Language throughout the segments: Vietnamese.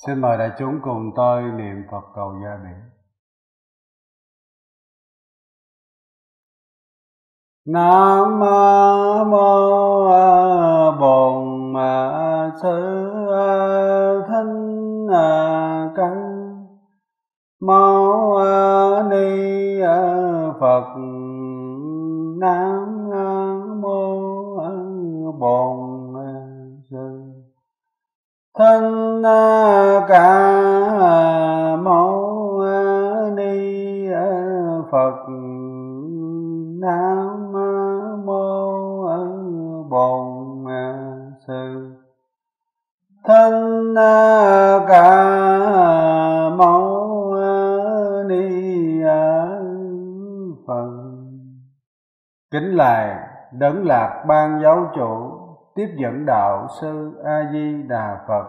Xin mời đại chúng cùng tôi niệm Phật cầu gia biển. Nam mô Bổn Sư Thích Ca Mâu Ni Phật. Nam mô Bổn Sư Thích Ca Mâu Ni Phật. Nam mô Bổn Sư Thích Ca Mâu Ni Phật. Kính lạy Đấng Lạc Ban Giáo Chủ, tiếp dẫn đạo sư A Di Đà Phật.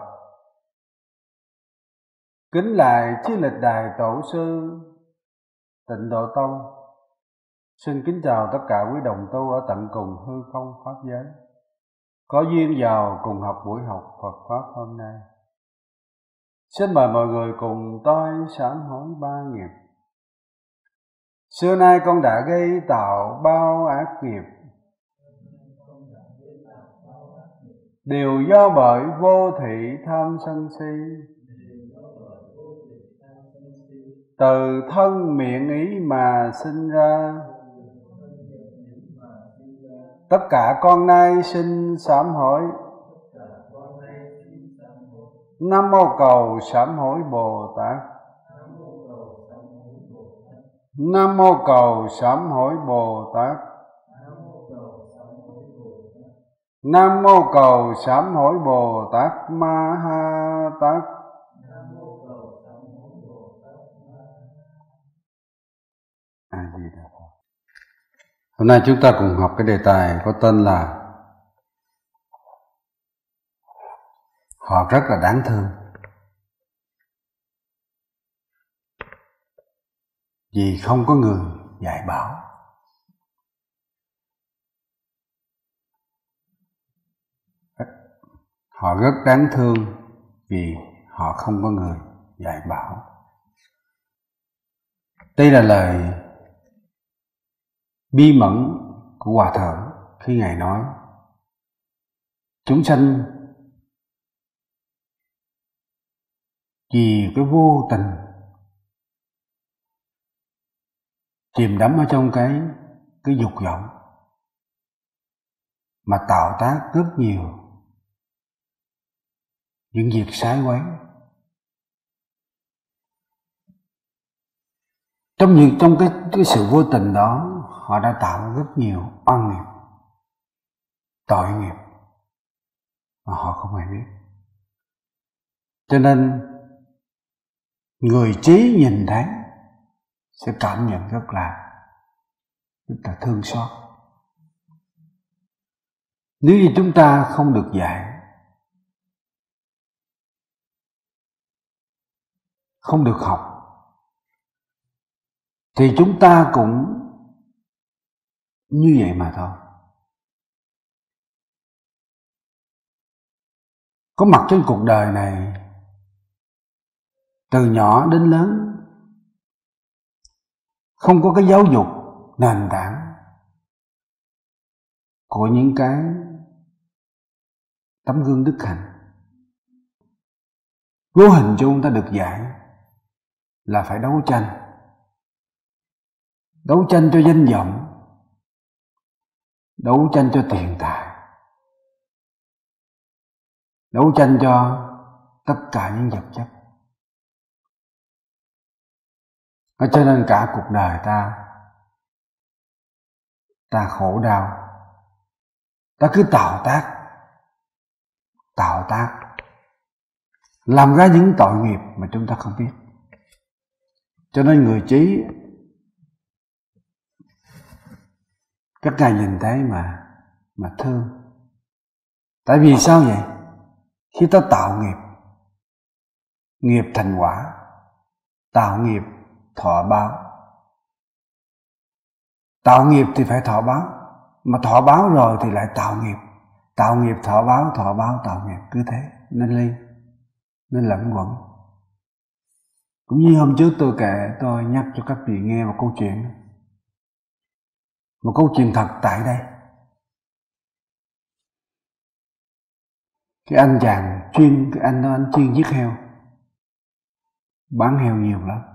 Kính lạy Chư Lịch Đại Tổ sư Tịnh Độ Tông. Xin kính chào tất cả quý đồng tu ở tận cùng hư không pháp giới, có duyên vào cùng học buổi học Phật pháp hôm nay. Xin mời mọi người cùng tôi sám hối ba nghiệp. Xưa nay con đã gây tạo bao ác nghiệp, đều do bởi vô thị tham sân si, từ thân miệng ý mà sinh ra. Tất cả con nay xin sám hối. Nam mô cầu sám hối Bồ Tát. Nam mô cầu sám hối Bồ Tát. Nam mô cầu sám hối Bồ Tát Ma Ha Tát. A Di Đà Phật. Hôm nay chúng ta cùng học cái đề tài có tên là họ rất là đáng thương, vì không có người dạy bảo. Họ rất đáng thương vì họ không có người dạy bảo. Đây là lời bi mẫn của Hòa Thượng khi Ngài nói chúng sanh vì cái vô tình chìm đắm ở trong cái dục vọng mà tạo tác rất nhiều những việc sai quấy. Trong cái sự vô tình đó, họ đã tạo rất nhiều oan nghiệp, tội nghiệp mà họ không hề biết. Cho nên người trí nhìn thấy sẽ cảm nhận rất là thương xót. Nếu như chúng ta không được dạy, không được học, thì chúng ta cũng như vậy mà thôi. Có mặt trên cuộc đời này, từ nhỏ đến lớn, không có cái giáo dục nền tảng của những cái tấm gương đức hạnh. Vô hình chung ta được dạy là phải đấu tranh cho danh vọng, đấu tranh cho tiền tài, đấu tranh cho tất cả những vật chất. Cho nên cả cuộc đời ta khổ đau, ta cứ tạo tác làm ra những tội nghiệp mà chúng ta không biết. Cho nên người trí các ngài nhìn thấy mà thương. Tại vì sao vậy? Khi ta tạo nghiệp thành quả, tạo nghiệp thọ báo. Tạo nghiệp thì phải thọ báo, mà thọ báo rồi thì lại tạo nghiệp thọ báo, tạo nghiệp, cứ thế nên lẫn quẩn. Cũng như hôm trước tôi nhắc cho các vị nghe một câu chuyện. Một câu chuyện thật tại đây. Cái anh chuyên giết heo, bán heo nhiều lắm.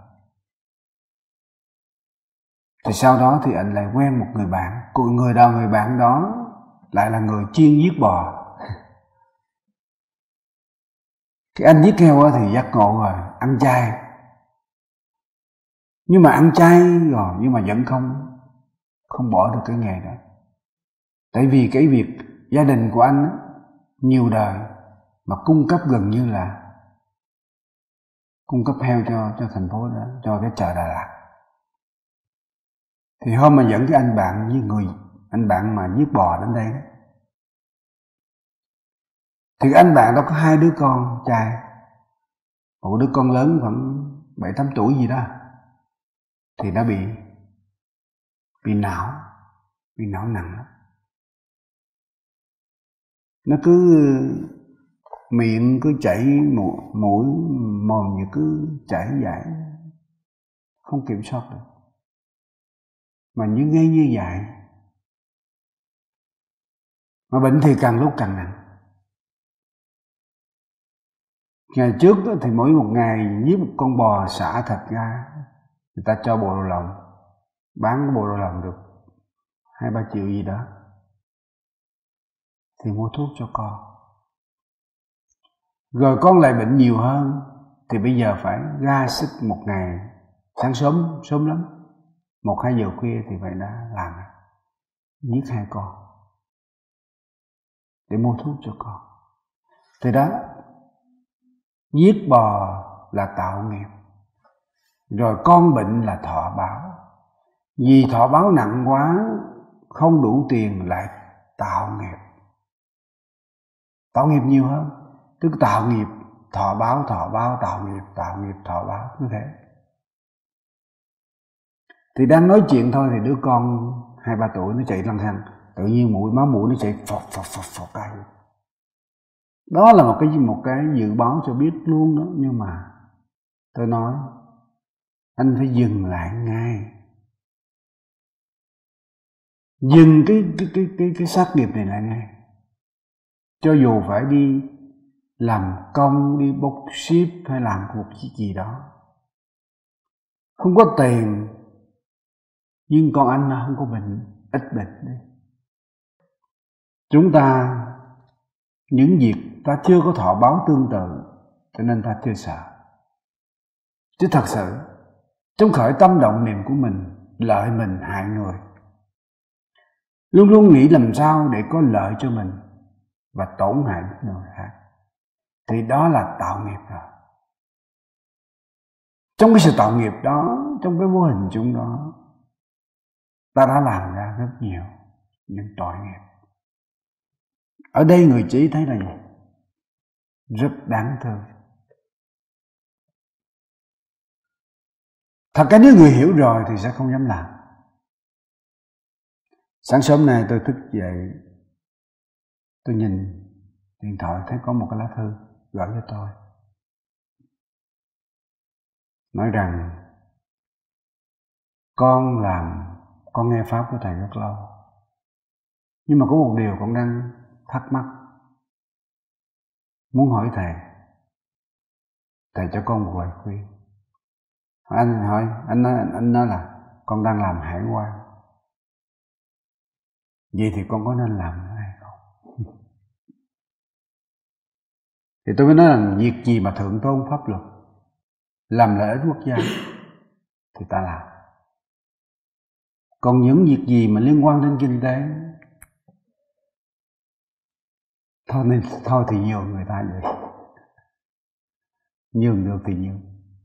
Thì sau đó thì anh lại quen một người bạn. Người bạn đó lại là người chuyên giết bò. Cái anh giết heo thì giác ngộ rồi, ăn chay. Nhưng mà ăn chay rồi nhưng mà vẫn không bỏ được cái nghề đó. Tại vì cái việc gia đình của anh nhiều đời mà cung cấp gần như là cung cấp heo cho thành phố đó, cho cái chợ Đà Lạt. Thì hôm mà dẫn cái anh bạn mà giết bò đến đây đó, thì anh bạn đó có 2 đứa con trai, một đứa con lớn khoảng 7-8 tuổi gì đó, thì nó bị não nặng lắm. Nó cứ miệng cứ chảy mũi mồm như cứ chảy dài, không kiểm soát được, mà như vậy. Mà bệnh thì càng lúc càng nặng. Ngày trước thì mỗi một ngày giết một con bò xả thịt ra, người ta cho bộ đồ lòng, bán cái bộ đồ lòng được 2-3 triệu gì đó, thì mua thuốc cho con. Rồi con lại bệnh nhiều hơn, thì bây giờ phải ra sức một ngày, sáng sớm lắm, 1-2 giờ khuya thì phải đã làm, giết 2 con để mua thuốc cho con. Thì đó, giết bò là tạo nghiệp, rồi con bệnh là thọ báo. Vì thọ báo nặng quá, không đủ tiền lại tạo nghiệp nhiều hơn, tức tạo nghiệp, thọ báo, tạo nghiệp, thọ báo, như thế. Thì đang nói chuyện thôi thì đứa con 2-3 tuổi nó chạy lăng xăng, tự nhiên máu mũi nó chạy phọt cái. Đó là một cái dự báo cho biết luôn đó. Nhưng mà tôi nói anh phải dừng lại ngay, dừng cái sát nghiệp này lại ngay. Cho dù phải đi làm công, đi bốc ship hay làm một gì đó, không có tiền, nhưng con anh nó không có bệnh, ít bệnh đi. Chúng ta những việc ta chưa có thọ báo tương tự, cho nên ta chưa sợ. Chứ thật sự trong khởi tâm động niệm của mình, lợi mình hại người, luôn luôn nghĩ làm sao để có lợi cho mình và tổn hại người khác, thì đó là tạo nghiệp rồi. Trong cái sự tạo nghiệp đó, trong cái vô hình chung đó, ta đã làm ra rất nhiều những tội nghiệp. Ở đây người chỉ thấy là gì? Rất đáng thương. Thật cái nếu người hiểu rồi thì sẽ không dám làm. Sáng sớm nay tôi thức dậy, tôi nhìn điện thoại thấy có một cái lá thư gửi cho tôi, nói rằng con nghe pháp của thầy rất lâu, nhưng mà có một điều con đang thắc mắc, muốn hỏi thầy cho con một lời khuyên. Anh nói là con đang làm hải quan, vậy thì con có nên làm nữa hay không? Thì tôi mới nói là việc gì mà thượng tôn pháp luật, làm lợi ích quốc gia thì ta làm. Còn những việc gì mà liên quan đến kinh tế, thôi thì nhường người ta vậy. Nhường được thì nhường.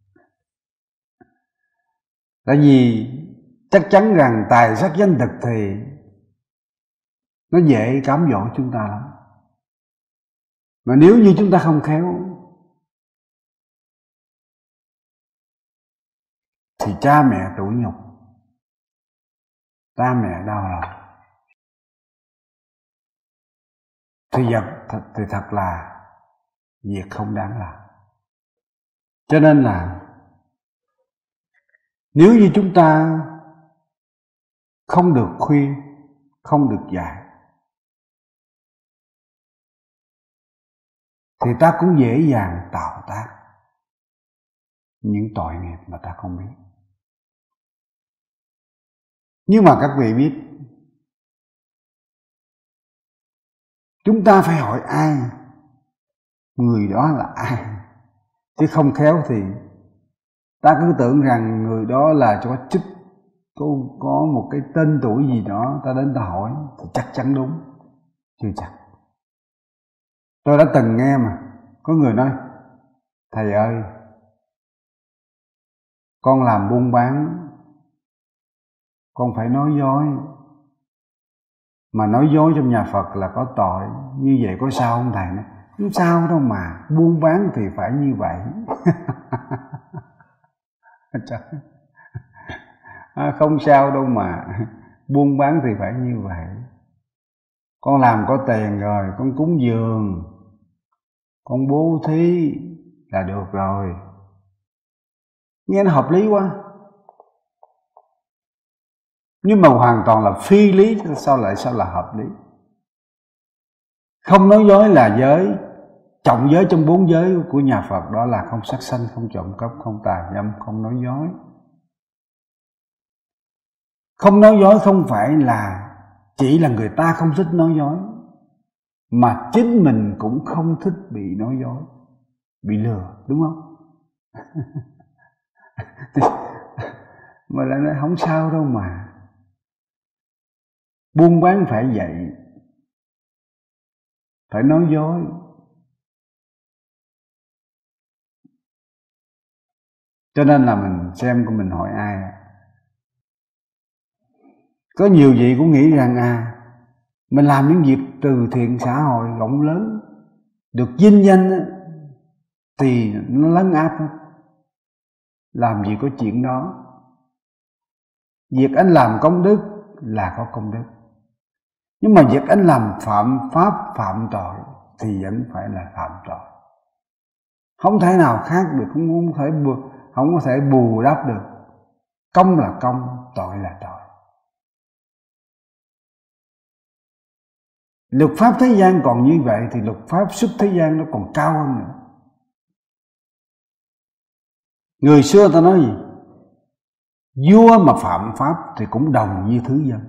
Tại vì chắc chắn rằng tài sắc danh thực thì nó dễ cám dỗ chúng ta lắm. Mà nếu như chúng ta không khéo thì cha mẹ tủi nhục, cha mẹ đau lòng, thì thật là việc không đáng làm. Cho nên là Nếu như chúng ta không được khuyên, không được dạy, thì ta cũng dễ dàng tạo tác những tội nghiệp mà ta không biết. Nhưng mà các vị biết, chúng ta phải hỏi ai, người đó là ai, chứ không khéo thì ta cứ tưởng rằng người đó là có chức, có một cái tên tuổi gì đó, ta đến ta hỏi thì chắc chắn đúng, chưa chắc. Tôi đã từng nghe mà có người nói: thầy ơi, con làm buôn bán, con phải nói dối, mà nói dối trong nhà Phật là có tội, như vậy có sao không thầy? Không sao đâu mà, buôn bán thì phải như vậy. Không sao đâu mà, buôn bán thì phải như vậy. Con làm có tiền rồi, con cúng dường, con bố thí là được rồi. Nghe nó hợp lý quá, nhưng mà hoàn toàn là phi lý. Sao là hợp lý? Không nói dối là giới, trọng giới trong 4 giới của nhà Phật, đó là không sát sanh, không trộm cắp, không tà dâm, không nói dối. Không nói dối không phải là chỉ là người ta không thích nói dối, mà chính mình cũng không thích bị nói dối, bị lừa, đúng không? Mà lại nói không sao đâu mà, buôn bán phải vậy, phải nói dối. Cho nên là mình xem của mình hỏi ai. Có nhiều vị cũng nghĩ rằng mình làm những việc từ thiện xã hội rộng lớn, được vinh danh thì nó lấn áp hết. Làm gì có chuyện đó. Việc anh làm công đức là có công đức, nhưng mà việc anh làm phạm pháp, phạm tội thì vẫn phải là phạm tội. Không thể nào khác được, không có thể bù đắp được. Công là công, tội là tội. Luật pháp thế gian còn như vậy thì luật pháp xuất thế gian nó còn cao hơn nữa. Người xưa ta nói gì? Vua mà phạm pháp thì cũng đồng như thứ dân.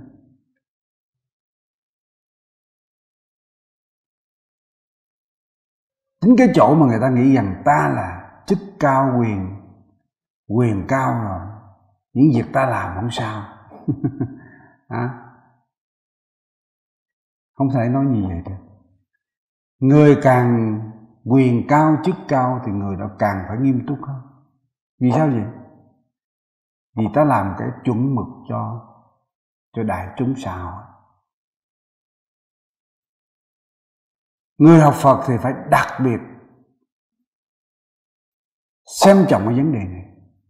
Chính cái chỗ mà người ta nghĩ rằng ta là chức cao, quyền cao rồi, những việc ta làm không sao. Không thể nói như vậy được. Người càng quyền cao, chức cao thì người đó càng phải nghiêm túc hơn. Vì sao vậy? Vì ta làm cái chuẩn mực cho đại chúng xã hội. Người học Phật thì phải đặc biệt xem trọng cái vấn đề này.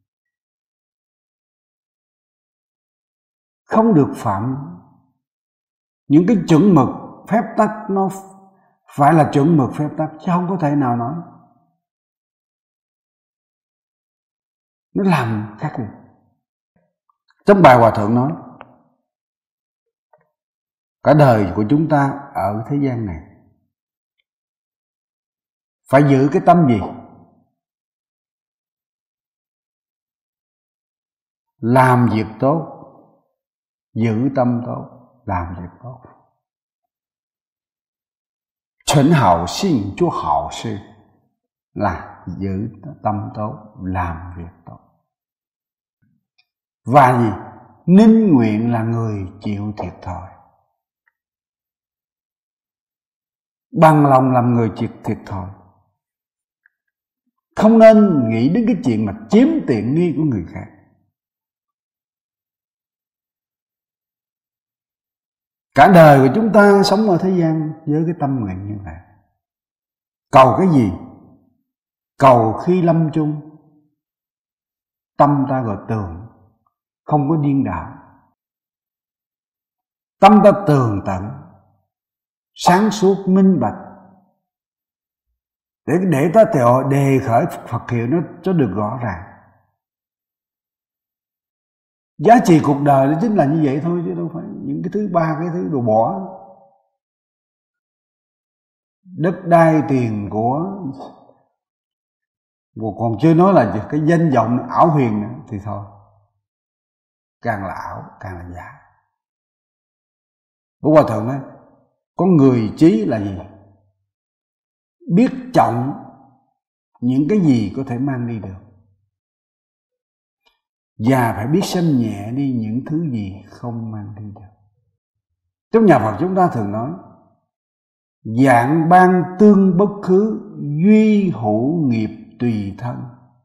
Không được phạm những cái chuẩn mực phép tắc, nó phải là chuẩn mực phép tắc, chứ không có thể nào nói nó làm khác biệt. Trong bài Hòa Thượng nói, cả đời của chúng ta ở thế gian này phải giữ cái tâm gì? Làm việc tốt, giữ tâm tốt, làm việc tốt. Chuẩn hảo sinh cho hảo sự, là giữ tâm tốt, làm việc tốt. Và gì? Ninh nguyện là người chịu thiệt thòi, bằng lòng làm người chịu thiệt thòi. Không nên nghĩ đến cái chuyện mà chiếm tiện nghi của người khác. Cả đời của chúng ta sống ở thế gian với cái tâm nguyện như vậy. Cầu cái gì? Cầu khi lâm chung tâm ta gọi tường, không có điên đảo. Tâm ta tường tận, sáng suốt, minh bạch, để ta đề khởi Phật hiệu nó cho được rõ ràng. Giá trị cuộc đời nó chính là như vậy thôi, chứ đâu phải những cái thứ ba cái thứ đồ bỏ. Đất đai tiền của còn chưa nói là cái danh vọng ảo huyền nữa, thì thôi, càng là ảo càng là giả. Bố Hòa Thượng nói có người trí là gì? Biết trọng những cái gì có thể mang đi được, và phải biết xem nhẹ đi những thứ gì không mang đi được. Trong nhà Phật chúng ta thường nói dạng ban tương bất khứ, duy hữu nghiệp tùy thân.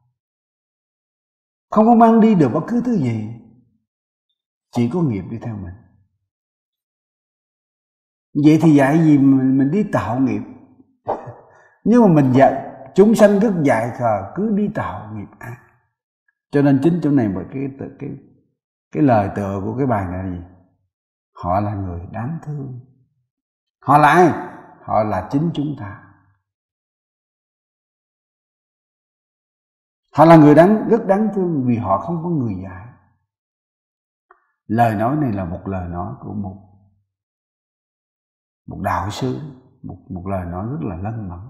Không có mang đi được bất cứ thứ gì, chỉ có nghiệp đi theo mình. Vậy thì dạy gì mình đi tạo nghiệp? Nhưng mà mình dạy chúng sanh rất dại khờ, cứ đi tạo nghiệp ác. Cho nên chính chỗ này bởi cái lời tựa của cái bài này là gì? Họ là người đáng thương. Họ là ai? Họ là chính chúng ta. Họ là người rất đáng thương vì họ không có người dạy. Lời nói này là một lời nói của một đạo sư, một lời nói rất là lân mẫn.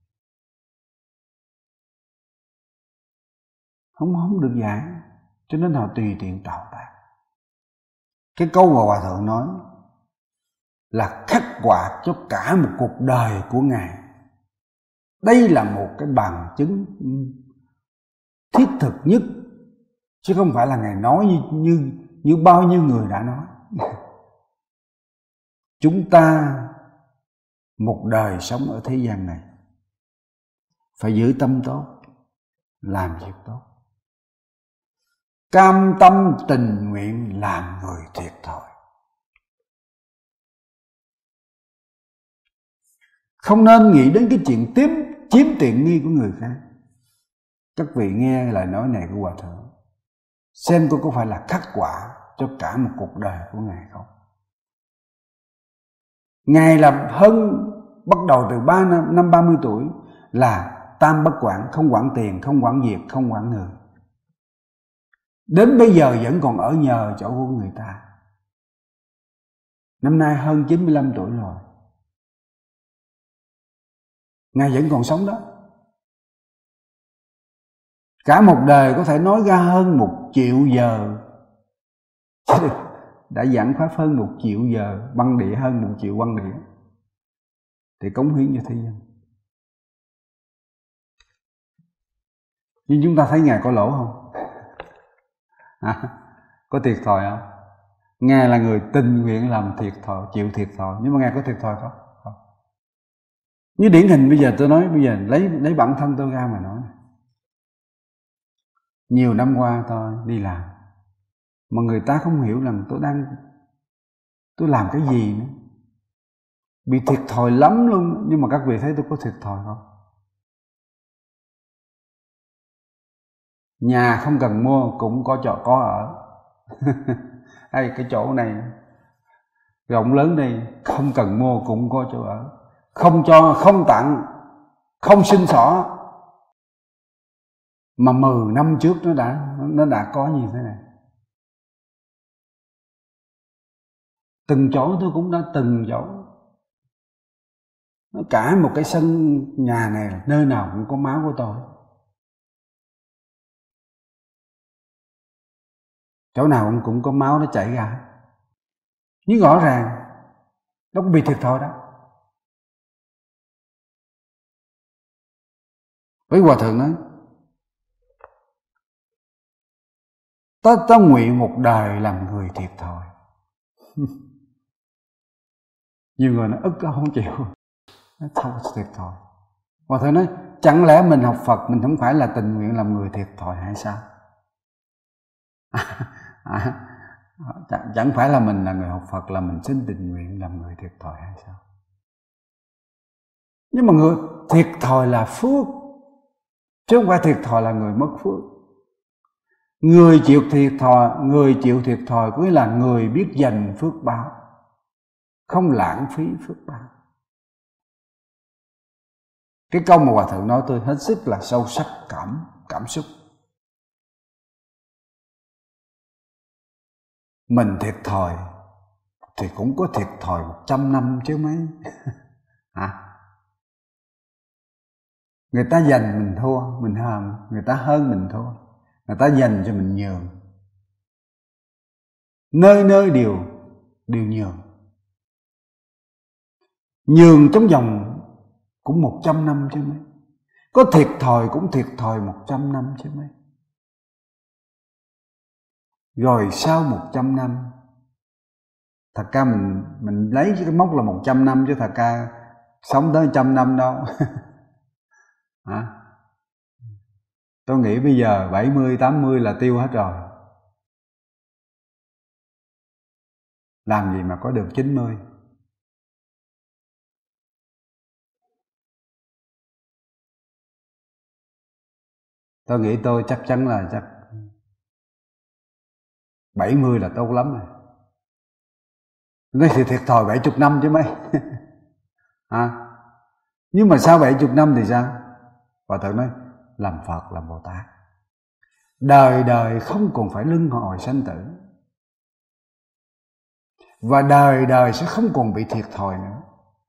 Không được dạy, cho nên họ tùy tiện tạo tác. Cái câu mà Hòa Thượng nói là khắc họa cho cả một cuộc đời của Ngài. Đây là một cái bằng chứng thiết thực nhất, chứ không phải là Ngài nói như bao nhiêu người đã nói. Chúng ta một đời sống ở thế gian này phải giữ tâm tốt, làm việc tốt, cam tâm tình nguyện làm người thiệt thòi. Không nên nghĩ đến cái chuyện chiếm tiện nghi của người khác. Các vị nghe lời nói này của Hòa Thượng, xem có phải là khắc họa cho cả một cuộc đời của Ngài không? Ngài là bắt đầu từ năm 30 tuổi là tam bất quản, không quản tiền, không quản việc, không quản người. Đến bây giờ vẫn còn ở nhờ chỗ của người ta. Năm nay hơn 95 tuổi rồi, Ngài vẫn còn sống đó. Cả một đời có thể nói ra hơn 1 triệu giờ. Đã giảng pháp hơn 1 triệu giờ, băng địa hơn 1 triệu băng địa, thì cống hiến cho thế gian. Nhưng chúng ta thấy Ngài có lỗ không? Có thiệt thòi không? Ngài là người tình nguyện làm thiệt thòi, chịu thiệt thòi, nhưng mà Ngài có thiệt thòi không? Không. Như điển hình bây giờ tôi nói, bây giờ lấy bản thân tôi ra mà nói. Nhiều năm qua tôi đi làm, mà người ta không hiểu rằng tôi làm cái gì nữa. Bị thiệt thòi lắm luôn. Nhưng mà các vị thấy tôi có thiệt thòi không? Nhà không cần mua cũng có chỗ có ở. Hay cái chỗ này rộng lớn đây, không cần mua cũng có chỗ ở. Không cho, không tặng, không xin xỏ. Mà 10 năm trước nó đã có như thế này. Từng chỗ tôi cũng đã từng chỗ. Cả một cái sân nhà này, nơi nào cũng có máu của tôi. Chỗ nào cũng có máu nó chảy ra. Nhưng rõ ràng nó cũng bị thiệt thòi đó. Với Hòa Thượng nói, ta nguyện một đời làm người thiệt thòi. Nhiều người nó ức không chịu, nó không thiệt thòi. Hòa Thượng nói, chẳng lẽ mình học Phật mình không phải là tình nguyện làm người thiệt thòi hay sao? Chẳng phải là mình là người học Phật là mình xin tình nguyện làm người thiệt thòi hay sao? Nhưng mà người thiệt thòi là phước, chứ không phải thiệt thòi là người mất phước. Người chịu thiệt thòi có nghĩa là người biết dành phước báo, không lãng phí phước báo. Cái câu mà Hòa Thượng nói tôi hết sức là sâu sắc cảm xúc. mình thiệt thòi thì cũng có thiệt thòi 100 năm chứ mấy. Hả? Người ta giành mình thua, mình hơn. Người ta hơn mình thua, người ta dành cho mình nhường. Nơi nơi đều nhường. Nhường trong vòng cũng 100 năm chứ mấy. Có thiệt thòi cũng thiệt thòi 100 năm chứ mấy. Rồi sau 100 năm, thật ra mình lấy cái mốc là 100 năm chứ thật ra sống tới 100 năm đâu. Hả? Tôi nghĩ bây giờ 70, 80 là tiêu hết rồi. Làm gì mà có được 90. Tôi nghĩ tôi chắc chắn là chắc 70 là tốt lắm rồi. Nói thì thiệt thòi 70 năm chứ mấy. À, nhưng mà sau 70 năm thì sao? Hòa Thượng nói làm Phật, làm Bồ Tát, đời đời không còn phải luân hồi sanh tử, và đời đời sẽ không còn bị thiệt thòi nữa.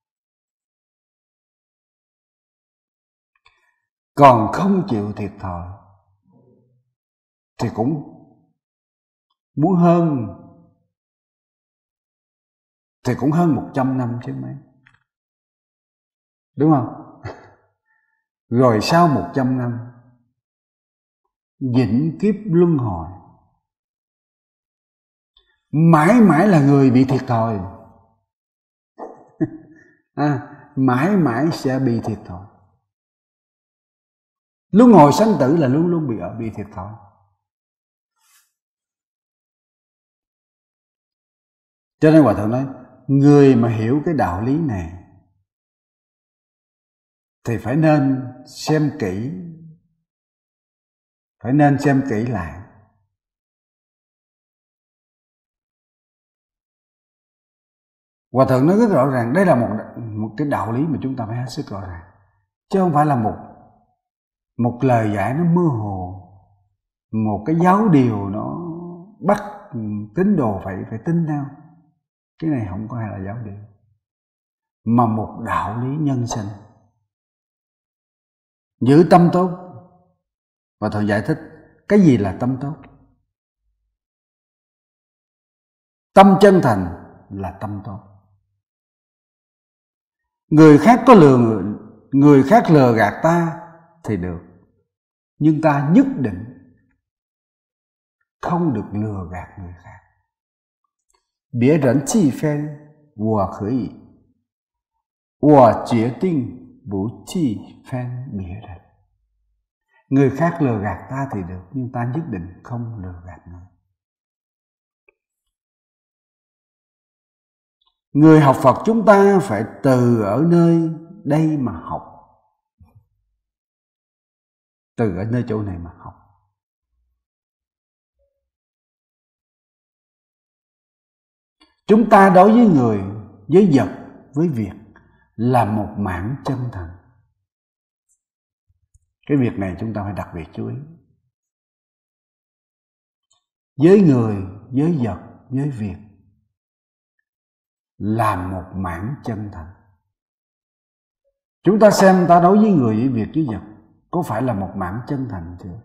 Còn không chịu thiệt thòi thì cũng muốn hơn, thì cũng hơn 100 năm chứ mấy. Đúng không? Rồi sau 100 năm vĩnh kiếp luân hồi, mãi mãi là người bị thiệt thòi. Mãi mãi sẽ bị thiệt thòi. Luân hồi sanh tử là luôn luôn bị thiệt thòi. Cho nên Hòa Thượng nói, người mà hiểu cái đạo lý này thì phải nên xem kỹ, lại. Hòa Thượng nói rất rõ ràng, đây là một cái đạo lý mà chúng ta phải hết sức rõ ràng, chứ không phải là một lời giải nó mơ hồ, một cái giáo điều nó bắt tín đồ phải tin theo. Cái này không có hay là giáo điều, mà một đạo lý nhân sinh. Giữ tâm tốt. Và Thượng giải thích cái gì là tâm tốt. Tâm chân thành là tâm tốt. Người khác lừa gạt ta thì được, nhưng ta nhất định không được lừa gạt người khác. Biệt人欺骗我可以，我决定不欺骗别人。Người khác lừa gạt ta thì được, nhưng ta nhất định không lừa gạt người. Người học Phật chúng ta phải từ ở nơi đây mà học, từ ở nơi chỗ này mà học. Chúng ta đối với người, với vật, với việc là một mảng chân thành. Cái việc này chúng ta phải đặc biệt chú ý. Với người, với vật, với việc là một mảng chân thành. Chúng ta xem ta đối với người, với việc, với vật có phải là một mảng chân thành chưa?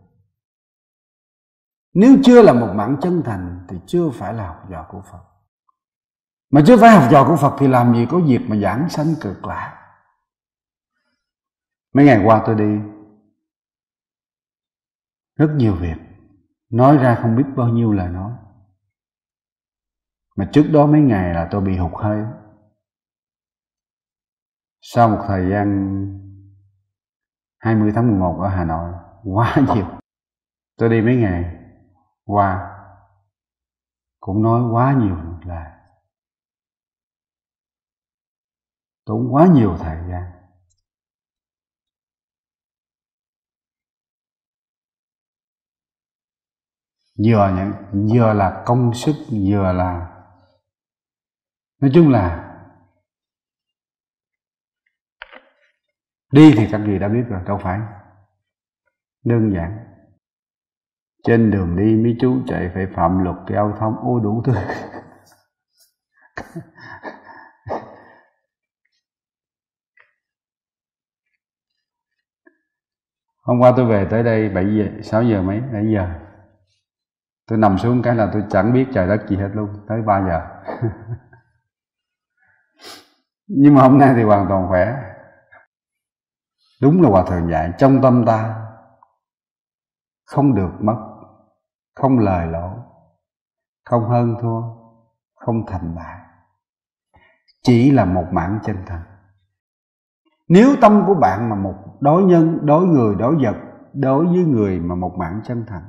Nếu chưa là một mảng chân thành thì chưa phải là học trò của Phật. Mà chưa phải học trò của Phật thì làm gì có việc mà giảng sanh cực lạc. Mấy ngày qua tôi đi rất nhiều việc, nói ra không biết bao nhiêu lời nói. Mà trước đó mấy ngày là tôi bị hụt hơi. Sau một thời gian 20 tháng 11 ở Hà Nội quá nhiều. Tôi đi mấy ngày qua cũng nói quá nhiều là tốn quá nhiều thời gian. Vừa là công sức, vừa là nói chung là đi thì các vị đã biết rồi, đâu phải đơn giản. Trên đường đi mấy chú chạy phải phạm luật giao thông, ô đủ thứ. Hôm qua tôi về tới đây 7 giờ, 6 giờ mấy, 7 giờ. Tôi nằm xuống cái là tôi chẳng biết trời đất gì hết luôn, tới 3 giờ. Nhưng mà hôm nay thì hoàn toàn khỏe. Đúng là Hòa Thượng dạy, trong tâm ta không được mất, không lời lỗ, không hơn thua, không thành bại, chỉ là một mảng chân thành. Nếu tâm của bạn mà một đối nhân, đối người, đối vật, đối với người mà một mảng chân thành,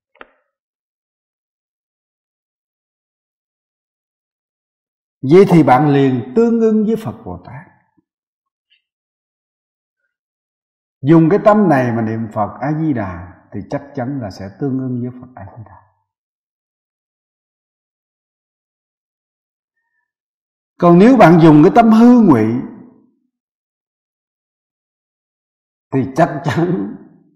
vậy thì bạn liền tương ưng với Phật Bồ Tát. Dùng cái tâm này mà niệm Phật A Di Đà thì chắc chắn là sẽ tương ưng với Phật A Di Đà. Còn nếu bạn dùng cái tâm hư ngụy thì chắc chắn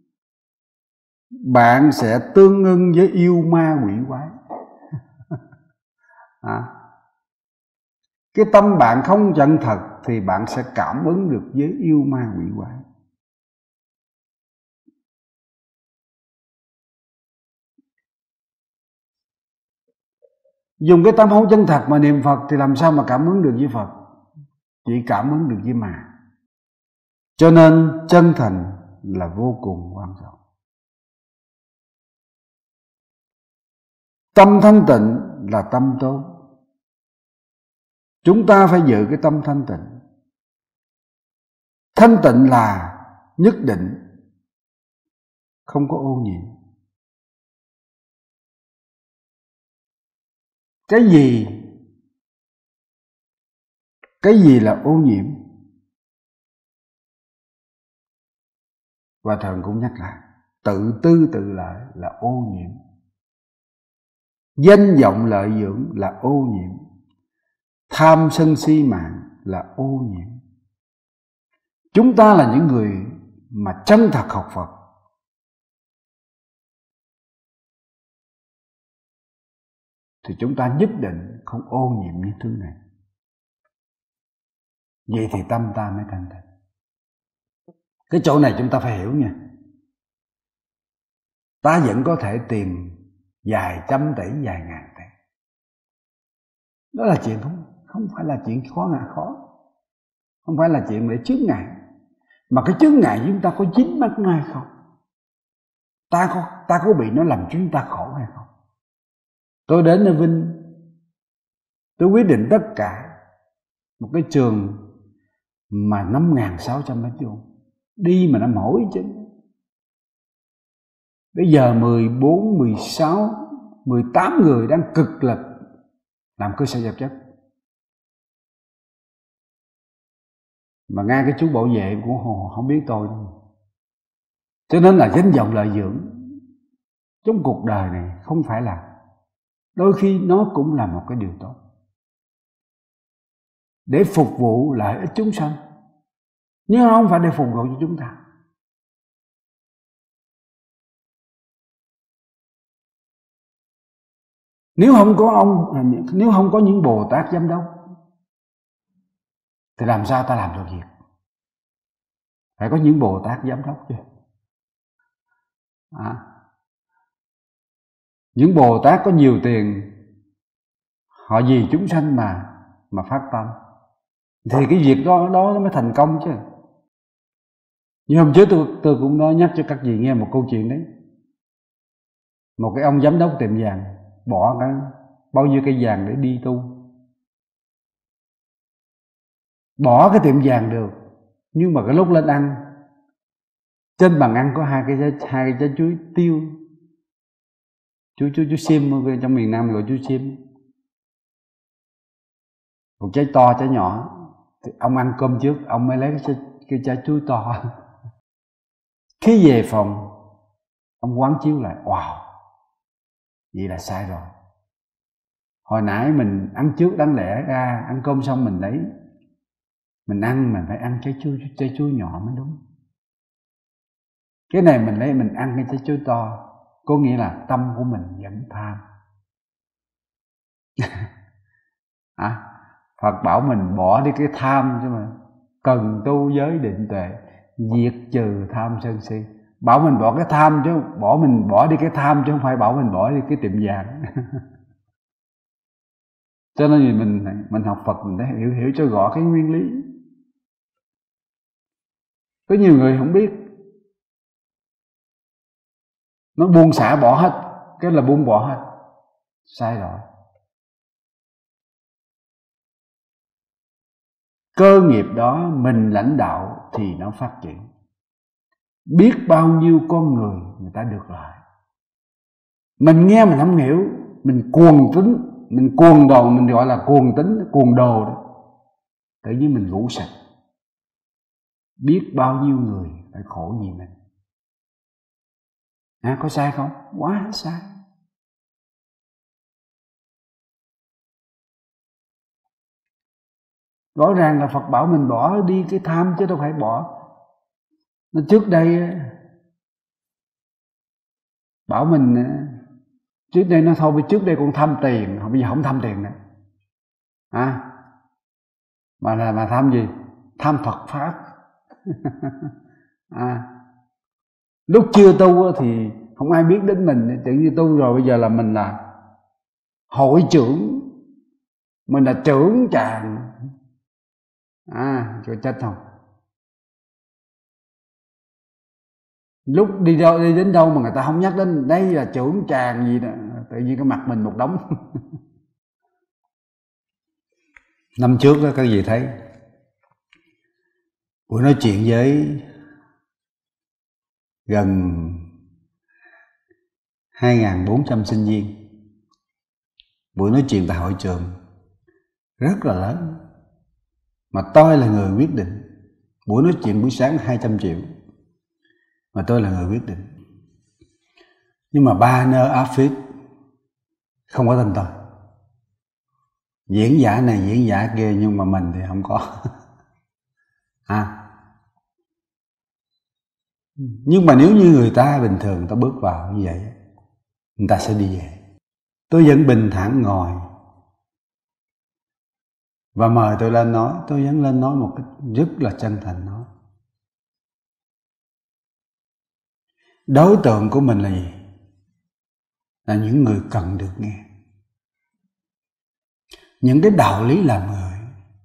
bạn sẽ tương ưng với yêu ma quỷ quái. Cái tâm bạn không chân thật thì bạn sẽ cảm ứng được với yêu ma quỷ quái. Dùng cái tâm không chân thật mà niệm Phật thì làm sao mà cảm ứng được với Phật? Chỉ cảm ứng được với ma. Cho nên chân thành là vô cùng quan trọng. Tâm thanh tịnh là tâm tốt. Chúng ta phải giữ cái tâm thanh tịnh. Thanh tịnh là nhất định, không có ô nhiễm. Cái gì là ô nhiễm? Hòa Thượng cũng nhắc lại, tự tư tự lợi là ô nhiễm. Danh vọng lợi dưỡng là ô nhiễm. Tham sân si mạng là ô nhiễm. Chúng ta là những người mà chân thật học Phật thì chúng ta nhất định không ô nhiễm những thứ này. Vậy thì tâm ta mới thanh tịnh. Cái chỗ này chúng ta phải hiểu nha. Ta vẫn có thể tìm vài trăm tỷ, vài ngàn tỷ. Đó là chuyện không phải là chuyện khó. Không phải là chuyện để chướng ngại. Mà cái chướng ngại chúng ta có dính mắt nó hay không? Ta có bị nó làm chúng ta khổ hay không? Tôi đến nơi Vinh, tôi quyết định tất cả một cái trường mà 5.600 mét vuông, đi mà nó mỏi chứ. Bây giờ 14, 16, 18 người đang cực lực làm cơ sở vật chất. Mà ngay cái chú bảo vệ cũng không biết tôi đâu. Cho nên là danh vọng lợi dưỡng trong cuộc đời này không phải là, đôi khi nó cũng là một cái điều tốt để phục vụ lợi ích chúng sanh, nhưng không phải để phục vụ cho chúng ta. Nếu không có những Bồ Tát giám đốc thì làm sao ta làm được việc? Phải có những Bồ Tát giám đốc chứ. Những Bồ Tát có nhiều tiền, họ vì chúng sanh mà phát tâm, thì cái việc đó nó mới thành công chứ. Nhưng hôm trước tôi cũng nói nhắc cho các vị nghe một câu chuyện đấy. Một cái ông giám đốc tiệm vàng bỏ bao nhiêu cây vàng để đi tu. Bỏ cái tiệm vàng được, nhưng mà cái lúc lên ăn, trên bàn ăn có hai cái trái chuối tiêu. Chú sim, trong miền Nam gọi chú sim. Một trái to, trái nhỏ. Thì ông ăn cơm trước, ông mới lấy cái trái chuối to. Khi về phòng, ông quán chiếu lại, wow, vậy là sai rồi. Hồi nãy mình ăn trước đáng lẽ ra ăn cơm xong mình lấy, mình ăn mình phải ăn trái chuối nhỏ mới đúng. Cái này mình lấy mình ăn cái trái chuối to, có nghĩa là tâm của mình vẫn tham. Phật bảo mình bỏ đi cái tham chứ mà, cần tu giới định tuệ diệt trừ tham sân si. Bảo mình bỏ cái tham chứ, mình bỏ đi cái tham chứ không phải bảo mình bỏ đi cái tiệm vàng. Cho nên vì mình học Phật mình phải hiểu cho rõ cái nguyên lý. Có nhiều người không biết, nó buông xả bỏ hết, cái là buông bỏ hết, sai rồi. Cơ nghiệp đó mình lãnh đạo thì nó phát triển. Biết bao nhiêu con người ta được lợi. Mình nghe mình không hiểu, mình cuồng tính, mình cuồng đồ, mình gọi là cuồng tính, cuồng đồ đó. Tự nhiên mình ngủ sạch. Biết bao nhiêu người phải khổ vì mình. Có sai không? Quá sai. Rõ ràng là Phật bảo mình bỏ đi cái tham chứ đâu phải bỏ. Nó trước đây bảo mình, trước đây nó thôi, trước đây còn tham tiền, bây giờ không tham tiền nữa. Mà tham gì? Tham Phật Pháp. Lúc chưa tu thì không ai biết đến mình, tự nhiên tu rồi bây giờ là mình là hội trưởng, mình là trưởng tràng. Cho chết không? Lúc đi đến đâu mà người ta không nhắc đến đây là trưởng tràng gì đó, tự nhiên cái mặt mình một đống. Năm trước đó các vị thấy buổi nói chuyện với gần 2.400 sinh viên, buổi nói chuyện tại hội trường rất là lớn, mà tôi là người quyết định. Buổi nói chuyện buổi sáng 200 triệu, mà tôi là người quyết định. Nhưng mà banner áp phích không có tên tôi. Diễn giả này diễn giả kia, nhưng mà mình thì không có. Nhưng mà nếu như người ta bình thường, người ta bước vào như vậy, người ta sẽ đi về. Tôi vẫn bình thản ngồi và mời tôi lên nói. Tôi vẫn lên nói một cách rất là chân thành nói. Đối tượng của mình là gì? Là những người cần được nghe, những cái đạo lý làm người.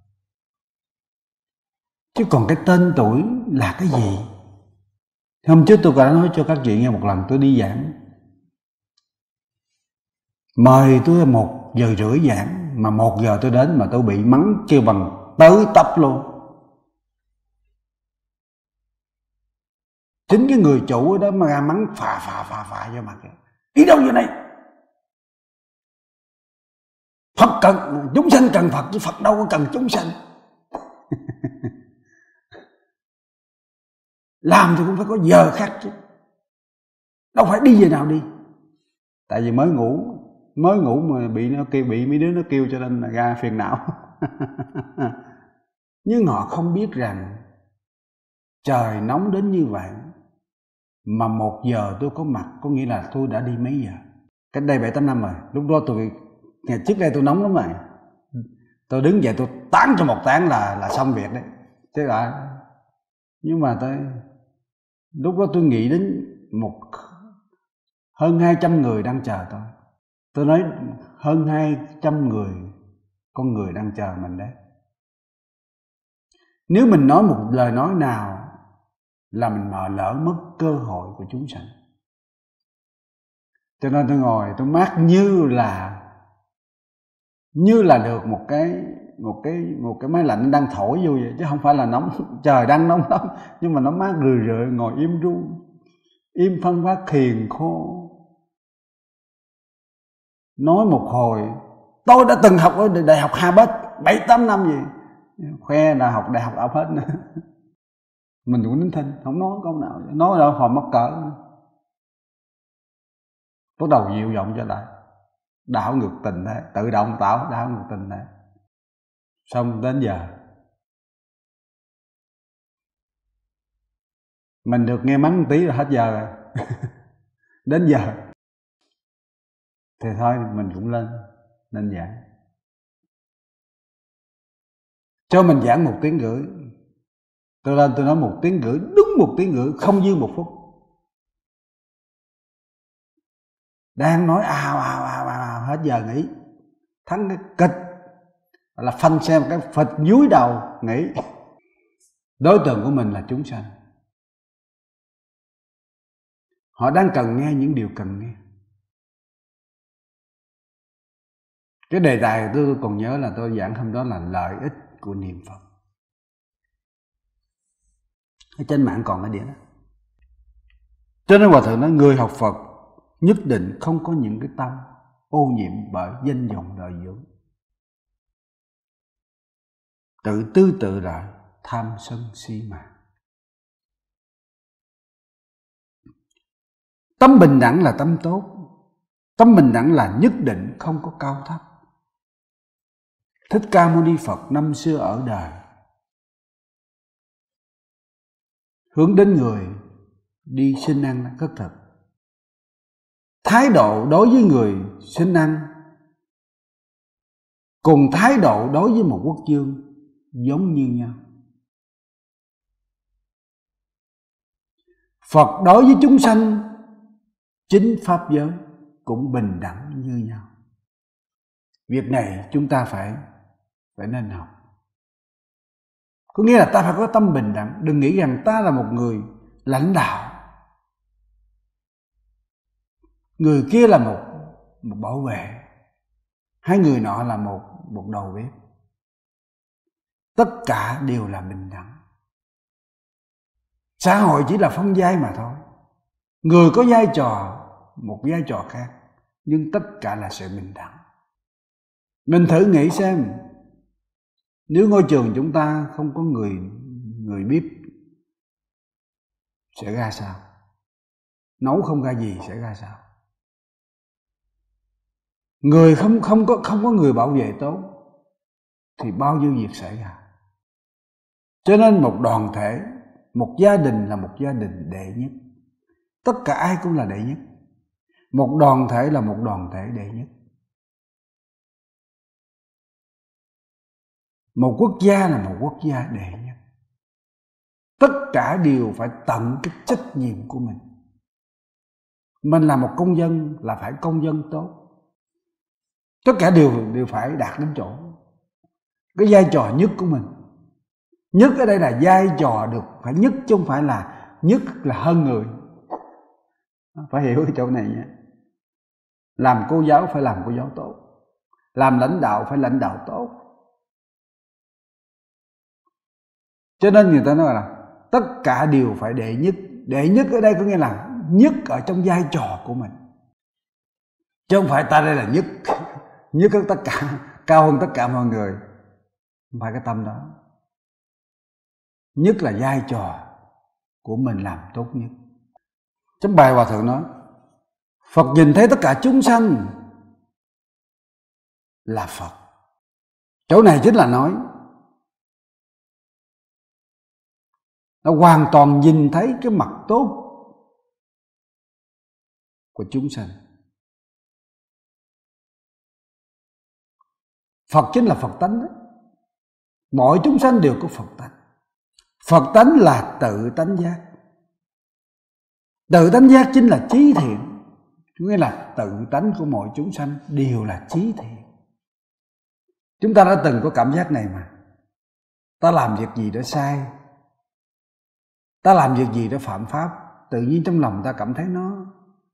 Chứ còn cái tên tuổi là cái gì? Hôm trước tôi đã nói cho các chị nghe một lần, tôi đi giảng, mời tôi 1:30 giảng, mà 1 giờ tôi đến mà tôi bị mắng kêu bằng tới tấp luôn. Chính cái người chủ đó mà ra mắng phà vô mặt. Đi đâu vậy này? Phật cần, chúng sanh cần Phật, chứ Phật đâu có cần chúng sanh. Làm thì cũng phải có giờ khác chứ, đâu phải đi giờ nào đi. Tại vì mới ngủ mà bị mấy đứa nó kêu, cho nên là ra phiền não. Nhưng họ không biết rằng trời nóng đến như vậy mà 1 giờ tôi có mặt, có nghĩa là tôi đã đi mấy giờ. Cách đây 7-8 năm rồi. Lúc đó ngày trước đây tôi nóng lắm rồi, tôi đứng dậy tôi tán cho một tán là xong việc đấy chứ lại. Nhưng mà lúc đó tôi nghĩ đến hơn 200 người đang chờ tôi. Tôi nói hơn 200 người, con người đang chờ mình đấy. Nếu mình nói một lời nói nào là mình lỡ mất cơ hội của chúng sanh. Cho nên tôi ngồi tôi mát như là được một cái máy lạnh đang thổi vô vậy, chứ không phải là nóng. Trời đang nóng lắm nhưng mà nó mát rười, ngồi im ru, im phân phát thiền khô. Nói một hồi, tôi đã từng học ở đại học Harvard 7-8 năm gì, khoe là học đại học Harvard nữa. Mình cũng nín thinh, không nói câu nào, nói đâu hồi mắc cỡ. Bắt đầu dịu giọng trở lại, đảo ngược tình thế, tự động đảo ngược tình thế. Xong đến giờ mình được nghe mắng một tí là hết giờ rồi. Đến giờ thì thôi mình cũng lên giảng. Cho mình giảng 1 tiếng rưỡi, tôi lên tôi nói 1 tiếng rưỡi, đúng 1 tiếng rưỡi, không dư 1 phút. Đang nói ào hết giờ nghỉ. Thắng cái kịch là phanh xem cái phịch nhúi đầu nghỉ. Đối tượng của mình là chúng sanh, họ đang cần nghe những điều cần nghe. Cái đề tài tôi còn nhớ là tôi giảng hôm đó là lợi ích của niệm Phật. Ở trên mạng còn cái điểm đó. Cho nên Hòa Thượng nói người học Phật nhất định không có những cái tâm ô nhiễm bởi danh vọng lợi dưỡng, tự tư tự lợi, tham sân si mạng. Tâm bình đẳng là tâm tốt. Tâm bình đẳng là nhất định không có cao thấp. Thích Ca Mâu Ni Phật năm xưa ở đời hướng đến người đi xin ăn khất thực. Thái độ đối với người xin ăn cùng thái độ đối với một quốc vương giống như nhau. Phật đối với chúng sanh chính pháp giới cũng bình đẳng như nhau. Việc này chúng ta phải nên học. Có nghĩa là ta phải có tâm bình đẳng. Đừng nghĩ rằng ta là một người lãnh đạo, người kia là một bảo vệ, hai người nọ là một đầu bếp. Tất cả đều là bình đẳng. Xã hội chỉ là phân giai mà thôi. Người có vai trò, một vai trò khác, nhưng tất cả là sự bình đẳng. Mình thử nghĩ xem, nếu ngôi trường chúng ta không có người bếp sẽ ra sao? Nấu không ra gì sẽ ra sao? Người không có người bảo vệ tốt thì bao nhiêu việc xảy ra. Cho nên một đoàn thể, một gia đình là một gia đình đệ nhất. Tất cả ai cũng là đệ nhất. Một đoàn thể là một đoàn thể đệ nhất. Một quốc gia là một quốc gia đệ nhất. Tất cả đều phải tận cái trách nhiệm của mình. Mình là một công dân là phải công dân tốt. Tất cả đều phải đạt đến chỗ. Cái vai trò nhất của mình. Nhất ở đây là vai trò được phải nhất, chứ không phải là nhất là hơn người. Phải hiểu cái chỗ này nhé. Làm cô giáo phải làm cô giáo tốt. Làm lãnh đạo phải lãnh đạo tốt. Cho nên người ta nói là tất cả đều phải đệ nhất. Đệ nhất ở đây có nghĩa là nhất ở trong vai trò của mình, chứ không phải ta đây là nhất. Nhất hơn tất cả, cao hơn tất cả mọi người. Không phải cái tâm đó. Nhất là vai trò của mình làm tốt nhất. Trong bài Hòa Thượng nói Phật nhìn thấy tất cả chúng sanh là Phật. Chỗ này chính là nói nó hoàn toàn nhìn thấy cái mặt tốt của chúng sanh. Phật chính là Phật tánh đó. Mọi chúng sanh đều có Phật tánh. Phật tánh là tự tánh giác. Tự tánh giác chính là trí thiện. Nghĩa là tự tánh của mọi chúng sanh đều là trí thiện. Chúng ta đã từng có cảm giác này mà. Ta làm việc gì đó sai, ta làm việc gì đó phạm pháp, tự nhiên trong lòng ta cảm thấy nó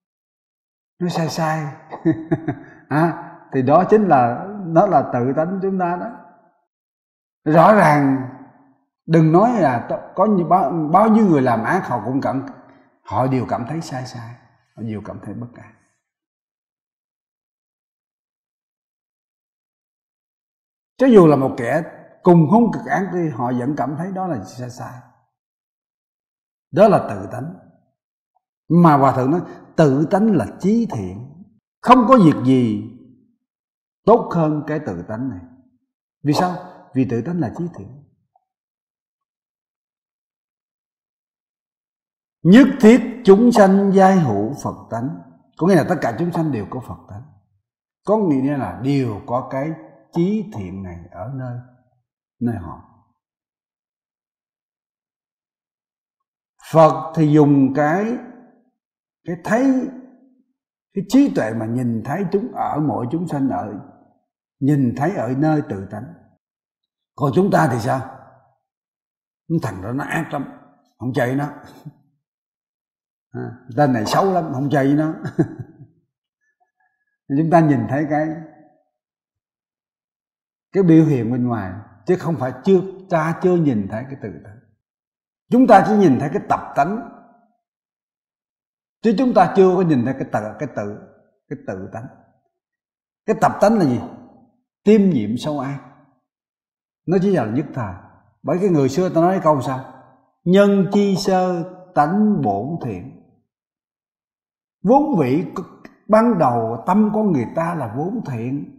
sai. Thì đó chính là nó là tự tánh chúng ta đó. Rõ ràng đừng nói là có bao nhiêu người làm ác họ đều cảm thấy sai, họ đều cảm thấy bất an. Cho dù là một kẻ cùng hung cực ác thì họ vẫn cảm thấy đó là sai. Đó là tự tánh. Mà Hòa Thượng nói tự tánh là trí thiện. Không có việc gì tốt hơn cái tự tánh này. Vì sao? Vì tự tánh là trí thiện. Nhất thiết chúng sanh giai hữu Phật tánh. Có nghĩa là tất cả chúng sanh đều có Phật tánh. có nghĩa là đều có cái chí thiện này ở nơi họ. Phật thì dùng cái thấy, cái trí tuệ mà nhìn thấy chúng ở mỗi chúng sanh, nhìn thấy ở nơi tự tánh. Còn chúng ta thì sao? Thằng đó nó ác lắm, không chơi nó. Tên này xấu lắm, không chơi với nó. Chúng ta nhìn thấy cái biểu hiện bên ngoài, chứ không phải ta chưa nhìn thấy cái tự tánh. Chúng ta chỉ nhìn thấy cái tập tánh, chứ chúng ta chưa có nhìn thấy cái tự tánh. Cái tập tánh là gì? Tiêm nhiễm xấu ác. Nó chỉ là nhất thời. Bởi cái người xưa ta nói cái câu sao? Nhân chi sơ tánh bổn thiện. Vốn vị ban đầu tâm con người ta là vốn thiện.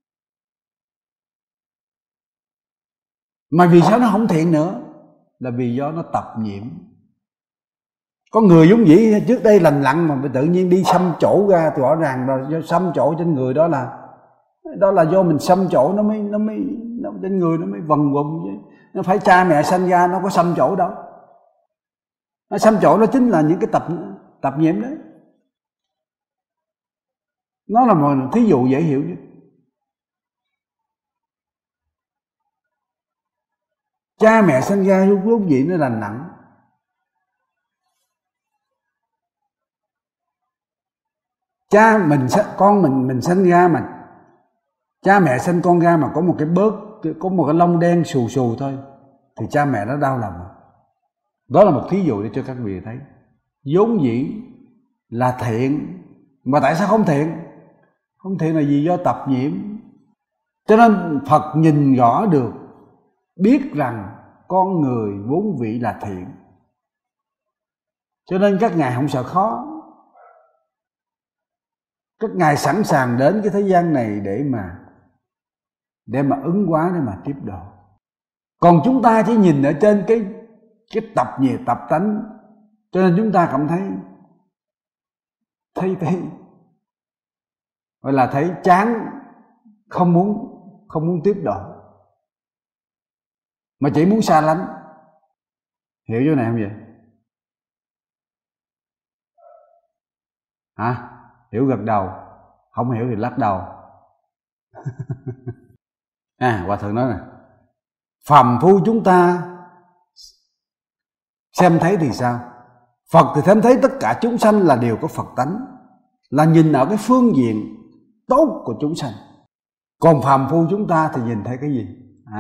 Mà vì sao nó không thiện nữa? Là vì do nó tập nhiễm. Có người giống vậy trước đây lành lặn mà tự nhiên đi xăm chỗ ra, thì rõ ràng là do xăm chỗ trên người đó là do mình xăm chỗ nó mới trên người nó mới vần vần chứ. Nó phải cha mẹ sanh ra nó có xăm chỗ đâu. Nó xăm chỗ nó chính là những cái tập nhiễm đấy. Nó là một thí dụ dễ hiểu chứ. Cha mẹ sanh ra lúc gì nó lành nặng. Con mình sanh ra mà cha mẹ sanh con ra mà có một cái lông đen xù xù thôi thì cha mẹ nó đau lòng. Đó là một thí dụ để cho các vị thấy. Vốn dĩ là thiện, mà tại sao không thiện? Không thiện là vì do tập nhiễm. Cho nên Phật nhìn rõ được, biết rằng con người vốn vị là thiện. Cho nên các ngài không sợ khó. Các ngài sẵn sàng đến cái thế gian này để mà ứng hóa, để mà tiếp độ. Còn chúng ta chỉ nhìn ở trên cái tập tánh, cho nên chúng ta cảm thấy gọi là thấy chán, không muốn tiếp độ, mà chỉ muốn xa lánh. Hiểu chỗ này không vậy? Hả? Hiểu gật đầu, không hiểu thì lắc đầu. Hòa thượng nói nè, phàm phu chúng ta xem thấy thì sao? Phật thì xem thấy tất cả chúng sanh là đều có Phật tánh, là nhìn ở cái phương diện tốt của chúng sanh. Còn phàm phu chúng ta thì nhìn thấy cái gì?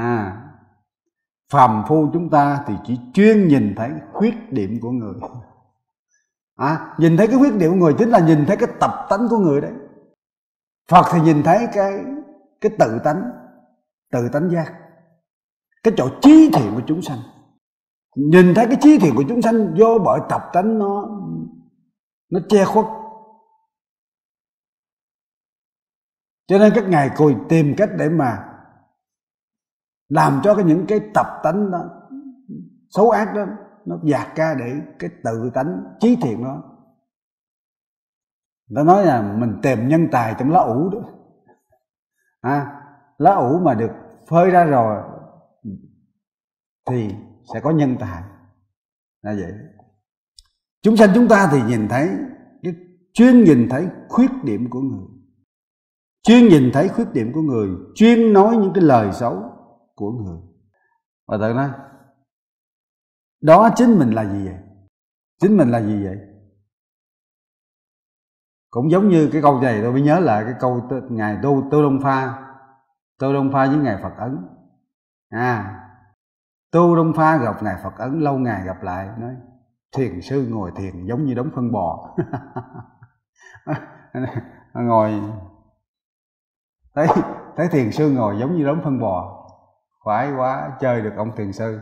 Phàm phu chúng ta thì chỉ chuyên nhìn thấy khuyết điểm của người. Nhìn thấy cái khuyết điểm của người chính là nhìn thấy cái tập tánh của người đấy. Phật thì nhìn thấy cái tự tánh giác, cái chỗ chí thiện của chúng sanh. Nhìn thấy cái chí thiện của chúng sanh do bởi tập tánh nó che khuất. Cho nên các ngài cùi tìm cách để mà làm cho những cái tập tánh đó, xấu ác đó, nó dạt ra, để cái tự tánh chí thiện đó. Người ta nói là mình tìm nhân tài trong lá ủ đó. Lá ủ mà được phơi ra rồi thì sẽ có nhân tài. Là vậy. Chúng sanh chúng ta thì nhìn thấy, chuyên nhìn thấy khuyết điểm của người, chuyên nhìn thấy khuyết điểm của người, chuyên nói những cái lời xấu của người. Và tự nói đó chính mình là gì vậy? Chính mình là gì vậy? Cũng giống như cái câu này tôi mới nhớ lại cái câu ngài Tô Đông Pha với ngài Phật Ấn. Tô Đông Pha gặp ngài Phật Ấn, lâu ngày gặp lại, nói thiền sư ngồi thiền giống như đống phân bò. Ngồi thấy thiền sư ngồi giống như đống phân bò, khoái quá, chơi được ông thiền sư.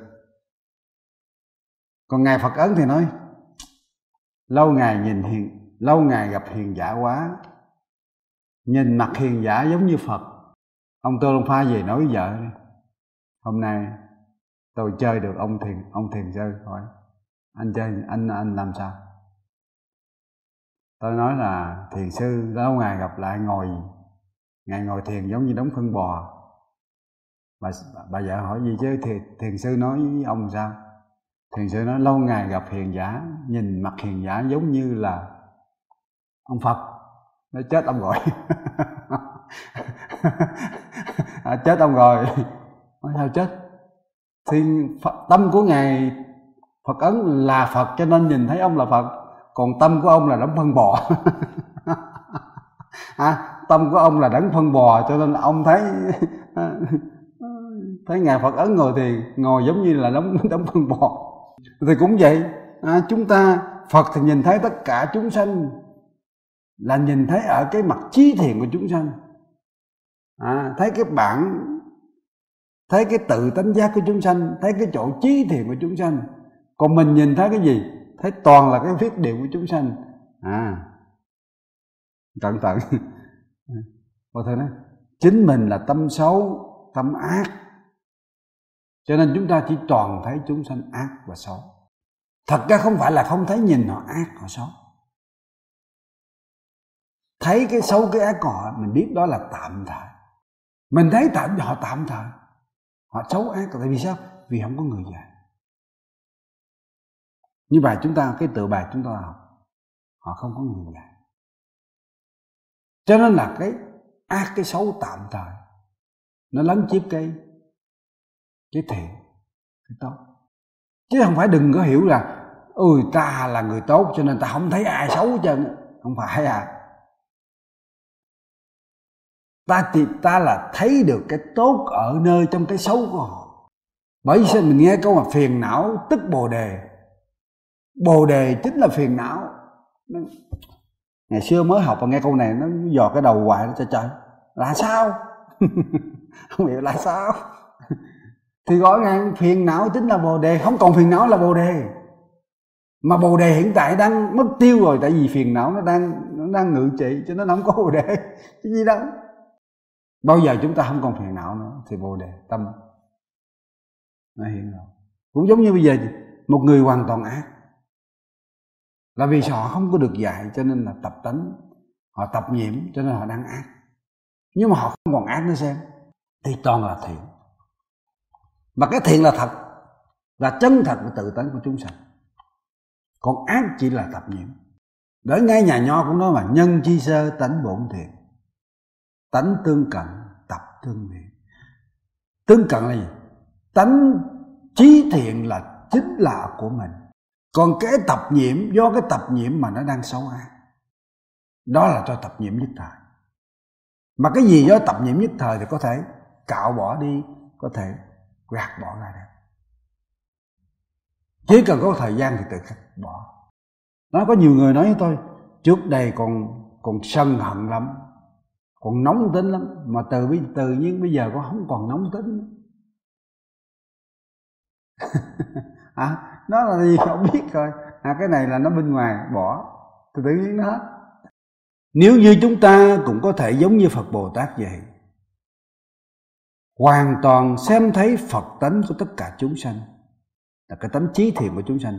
Còn ngài Phật Ấn thì nói lâu ngày gặp hiền giả quá, nhìn mặt hiền giả giống như Phật. Ông Tô Đông Pha về nói với vợ, hôm nay tôi chơi được ông thiền sư. Hỏi anh chơi, anh làm sao? Tôi nói là thiền sư lâu ngày gặp lại, ngồi Ngài ngồi thiền giống như đống phân bò. Bà vợ hỏi gì chứ thiền sư nói với ông sao? Thiền sư nói lâu ngày gặp hiền giả, nhìn mặt hiền giả giống như là ông Phật. Nó chết ông rồi. Chết ông rồi. Nói sao chết? Thì tâm của Ngài Phật Ấn là Phật cho nên nhìn thấy ông là Phật, còn tâm của ông là đống phân bò. Tâm của ông là đống phân bò cho nên là ông thấy Ngài Phật Ấn ngồi thì ngồi giống như là đống phân bò. Thì cũng vậy, chúng ta Phật thì nhìn thấy tất cả chúng sanh là nhìn thấy ở cái mặt trí thiện của chúng sanh, thấy cái bản, thấy cái tự tánh giác của chúng sanh, thấy cái chỗ trí thiện của chúng sanh. Còn mình nhìn thấy cái gì? Thấy toàn là cái khuyết điểm của chúng sanh. Cẩn thận. Và thưa nói chính mình là tâm xấu, tâm ác, cho nên chúng ta chỉ toàn thấy chúng sanh ác và xấu. Thật ra không phải là không thấy, nhìn họ ác, họ xấu. Thấy cái xấu, cái ác của họ, mình biết đó là tạm thời. Mình thấy họ tạm thời, họ xấu ác. Tại vì sao? Vì không có người dạy. Như bài chúng ta, cái tựa bài chúng ta học, họ không có người dạy. Cho nên là cái ác, cái xấu tạm thời, nó lấn chiếm cái thiện, cái tốt. Chứ không phải đừng có hiểu là ta là người tốt cho nên ta không thấy ai xấu hết trơn. Không phải ta là thấy được cái tốt ở nơi trong cái xấu của họ. Bởi vì sao mình nghe câu mà phiền não tức bồ đề. Bồ đề chính là phiền não. Ngày xưa mới học và nghe câu này nó dò cái đầu hoài, nó trời là sao? Không hiểu là sao. Thì rõ ràng phiền não chính là bồ đề, không còn phiền não là bồ đề. Mà bồ đề hiện tại đang mất tiêu rồi, tại vì phiền não nó đang ngự trị, cho nên nó không có bồ đề. Cái gì đâu. Bao giờ chúng ta không còn phiền não nữa thì bồ đề tâm nó hiện rồi. Cũng giống như bây giờ một người hoàn toàn ác là vì họ không có được dạy, cho nên là tập tánh, họ tập nhiễm, cho nên họ đang ác. Nhưng mà họ không còn ác nữa xem, thì toàn là thiện. Mà cái thiện là thật, là chân thật của tự tánh của chúng sanh. Còn ác chỉ là tập nhiễm. Bởi ngay nhà Nho cũng nói mà nhân chi sơ tánh bổn thiện, tánh tương cận tập tương nguyện. Tương cận là gì? Tánh trí thiện là chính là của mình. Còn cái tập nhiễm, do cái tập nhiễm mà nó đang xấu ác, đó là cho tập nhiễm nhất thời. Mà cái gì do tập nhiễm nhất thời thì có thể cạo bỏ đi, có thể gạt bỏ ra được. Chỉ cần có thời gian thì tự khắc bỏ. Nó có nhiều người nói với tôi, trước đây còn sân hận lắm, còn nóng tính lắm, mà tự nhiên bây giờ con không còn nóng tính. Nó là gì không biết thôi. Cái này là nó bên ngoài bỏ, thì tự nhiên nó hết. Nếu như chúng ta cũng có thể giống như Phật Bồ Tát vậy, hoàn toàn xem thấy Phật tánh của tất cả chúng sanh, là cái tánh trí thiện của chúng sanh đó.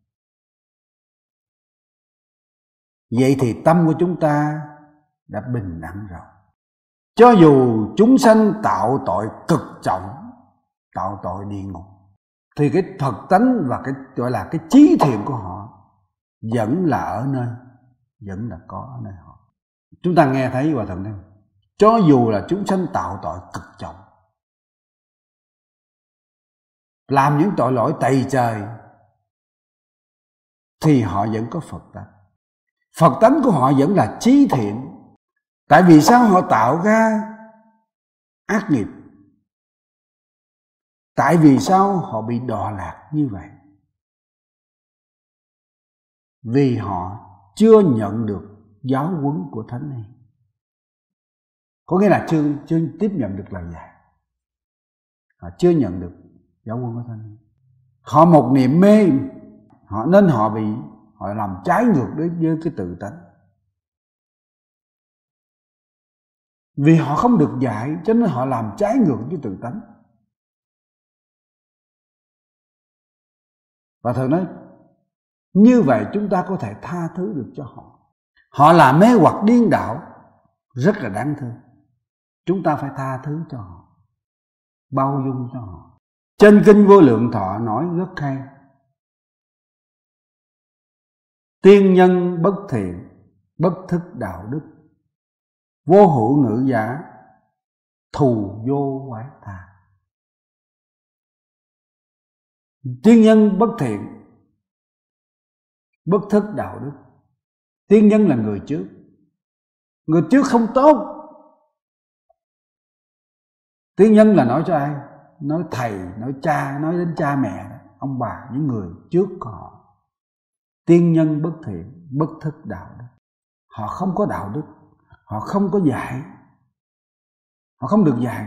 Vậy thì tâm của chúng ta đã bình đẳng rồi. Cho dù chúng sanh tạo tội cực trọng, tạo tội địa ngục, thì cái Phật tánh và cái gọi là cái trí thiện của họ vẫn là ở nơi, vẫn là có ở nơi họ. Chúng ta nghe thấy Hòa Thượng này, cho dù là chúng sanh tạo tội cực trọng, làm những tội lỗi tày trời, thì họ vẫn có Phật tánh. Phật tánh của họ vẫn là trí thiện. Tại vì sao họ tạo ra ác nghiệp? Tại vì sao họ bị đọa lạc như vậy? Vì họ chưa nhận được giáo huấn của Thánh này. Có nghĩa là chưa tiếp nhận được lời dạy. Họ chưa nhận được giáo huấn của Thánh này. Họ một niệm mê, nên họ làm trái ngược với cái tự tánh. Vì họ không được dạy, cho nên họ làm trái ngược với tự tánh. Và Thầy nói, như vậy chúng ta có thể tha thứ được cho họ. Họ là mê hoặc điên đạo, rất là đáng thương. chúng ta phải tha thứ cho họ, bao dung cho họ. Trên Kinh Vô Lượng Thọ nói rất hay: tiên nhân bất thiện, bất thức đạo đức, vô hữu ngữ giả, thù vô quái tha. Tiên nhân bất thiện, bất thức đạo đức. Tiên nhân là người trước. Người trước không tốt. Tiên nhân là nói cho ai? Nói thầy, nói cha, nói đến cha mẹ, ông bà, những người trước của họ. Tiên nhân bất thiện, bất thức đạo đức. Họ không có đạo đức, họ không có dạy, họ không được dạy.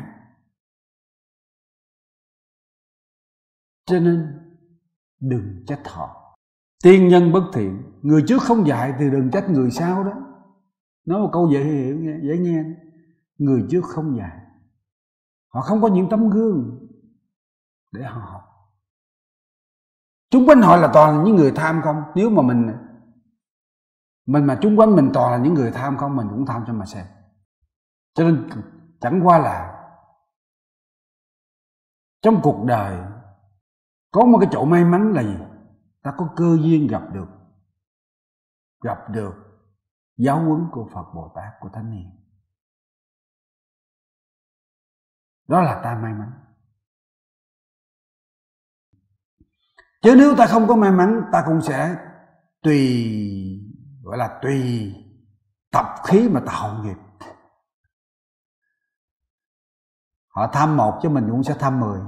Cho nên đừng trách họ. Tiên nhân bất thiện, người trước không dạy thì đừng trách người sau đó. Nói một câu dễ hiểu, dễ nghe. Người trước không dạy, họ không có những tấm gương để họ học. Chung quanh họ là toàn là những người tham không. Nếu mà mình mà chung quanh mình toàn là những người tham không, mình cũng tham cho mà xem. Cho nên chẳng qua là trong cuộc đời có một cái chỗ may mắn là gì? Ta có cơ duyên gặp được giáo huấn của Phật Bồ Tát, của Thánh Hiền. Đó là ta may mắn. Chứ nếu ta không có may mắn, ta cũng sẽ tùy tập khí mà tạo nghiệp. Họ tham 1 chứ mình cũng sẽ tham 10.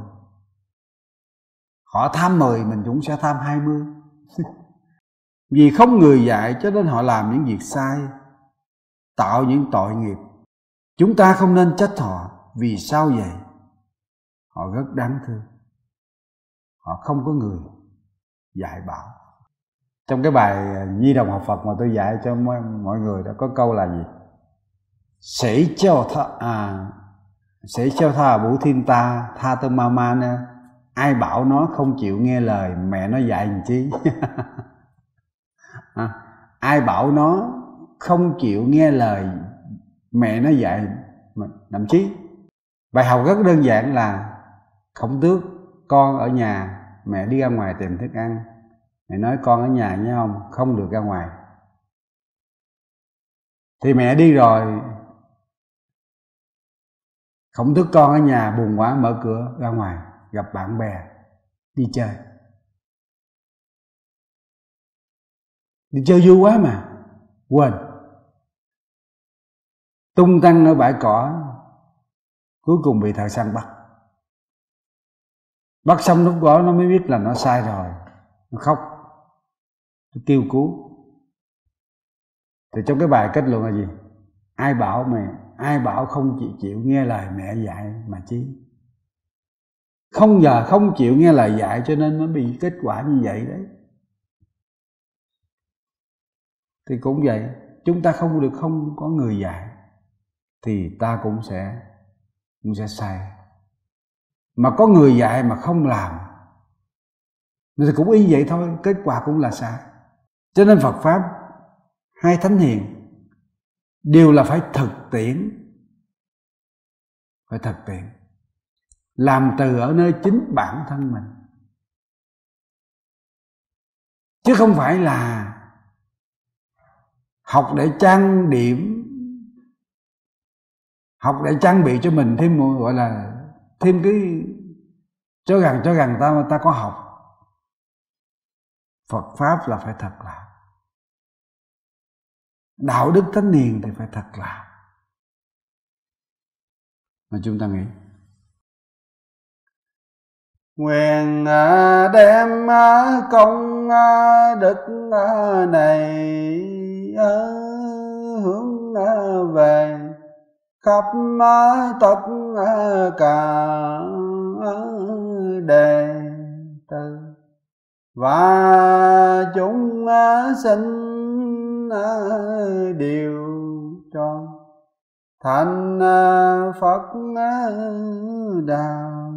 Họ tham 10 mình cũng sẽ tham 20. Vì không người dạy cho nên họ làm những việc sai, tạo những tội nghiệp. Chúng ta không nên trách họ. Vì sao vậy? Họ rất đáng thương. Họ không có người dạy bảo. Trong cái bài Nhi Đồng Học Phật mà tôi dạy cho mọi người đó có câu là gì? Sĩ châu tha bủ thiên ta, tha tâm ma ma nè. Ai bảo nó không chịu nghe lời, mẹ nó dạy làm chi? Ai bảo nó không chịu nghe lời, mẹ nó dạy làm chi? Bài học rất đơn giản là Khổng Tước, con ở nhà, mẹ đi ra ngoài tìm thức ăn. Mẹ nói con ở nhà nhé, không được ra ngoài. Thì mẹ đi rồi, Khổng Tước con ở nhà buồn quá, mở cửa ra ngoài gặp bạn bè đi chơi. Đi chơi vui quá mà quên, tung tăng ở bãi cỏ, cuối cùng bị thợ săn bắt. Bắt xong lúc đó nó mới biết là nó sai rồi, nó khóc, nó kêu cứu. Thì trong cái bài kết luận là gì? Ai bảo không chịu nghe lời mẹ dạy mà chi? Không chịu nghe lời dạy cho nên nó bị kết quả như vậy đấy. Thì cũng vậy, chúng ta không có người dạy thì ta cũng sẽ sai. Mà có người dạy mà không làm thì cũng y vậy thôi, kết quả cũng là sai. Cho nên Phật Pháp hay Thánh Hiền đều là phải thực tiễn. Phải thực tiễn, làm từ ở nơi chính bản thân mình, chứ không phải là học để trang điểm, học để trang bị cho mình thêm một gọi là thêm cái cho rằng ta có học. Phật Pháp là phải thật làm, đạo đức Thánh Hiền thì phải thật làm. Mà chúng ta nghĩ nguyện đem công đức này hướng về khắp tất cả đệ tử và chúng sinh đều tròn thành Phật đạo.